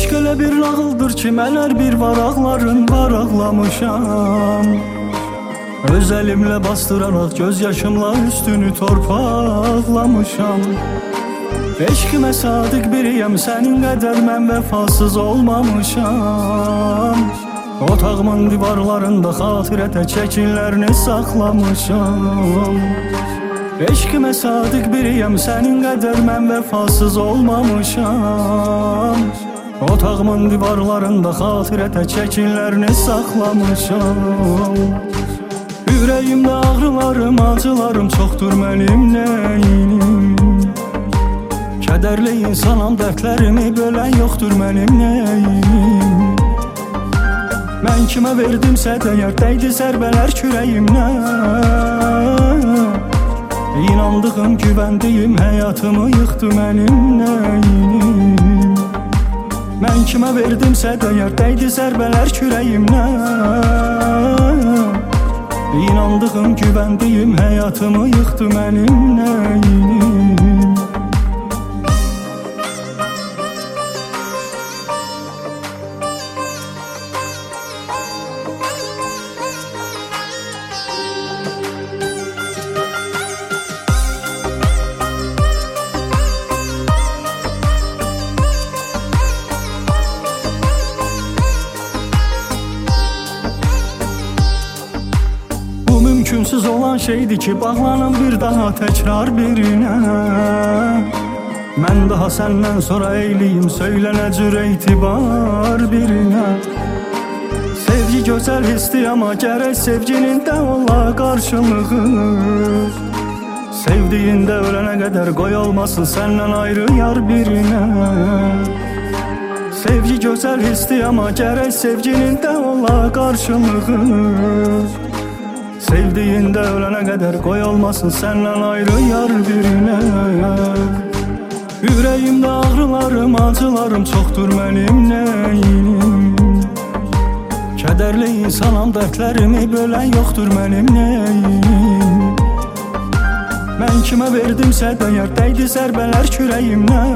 Eşq elə bir nağıldır ki, mən hər bir varaqların varaqlamışam. Öz əlimlə bastıraraq göz yaşımla üstünü torpaqlamışam. Eşqimə sadiq biriyəm, sənin qədər mən vəfasız olmamışam. Otağımın divarlarında xatirətə çəkillərini saxlamışam. Eşqimə sadiq biriyəm, sənin qədər mən vəfasız olmamışam. Otağımın divarlarında xatirətə çəkillərini saxlamışam. Ürəyimdə ağrılarım, acılarım çoxdur mənim nəyim. Kədərli insanam, dərdlərimi bölən yoxdur mənim nəyim. Mən kimə verdimsə dəyər, dəydi zərbələr kürəyimdən. İnandığım, güvəndiyim həyatımı yıxdı mənim nəyim. Mən kimə verdimsə dəyər, dəydi zərbələr kürəyimdən. İnandığım, güvəndiyim həyatımı yıxdı mənim nəyim. Mümkünsüz olan şeydi ki, bağlanım bir daha təkrar birinə. Mən daha səndən sonra eyliyim, söylənə cür etibar birinə. Sevgi gözəl hisdi, amma gərək sevginin də ola qarşılığı. Sevdiyində ölənə qədər qoy olmasın səndən ayrı yar birinə. Sevgi gözəl hisdi, amma gərək sevginin də ola qarşılığı. Sevdiyində ölənə qədər qoy olmasın səndən ayrı yar birinə. Ürəyimdə ağrılarım, acılarım çoxdur mənim nəyim. Kədərli insanam, dərdlərimi bölən yoxdur mənim nəyim. Mən kimə verdimsə dəyər, dəydi zərbələr kürəyimdən.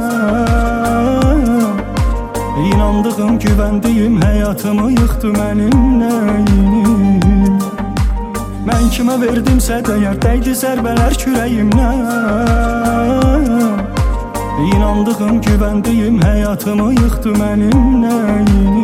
İnandığım, güvəndiyim həyatımı yıxdı mənim nəyim. Mən kimə verdimsə dəyər, dəydi zərbələr kürəyimdən. İnandığım, güvəndiyim həyatımı yıxdı mənim nəyim.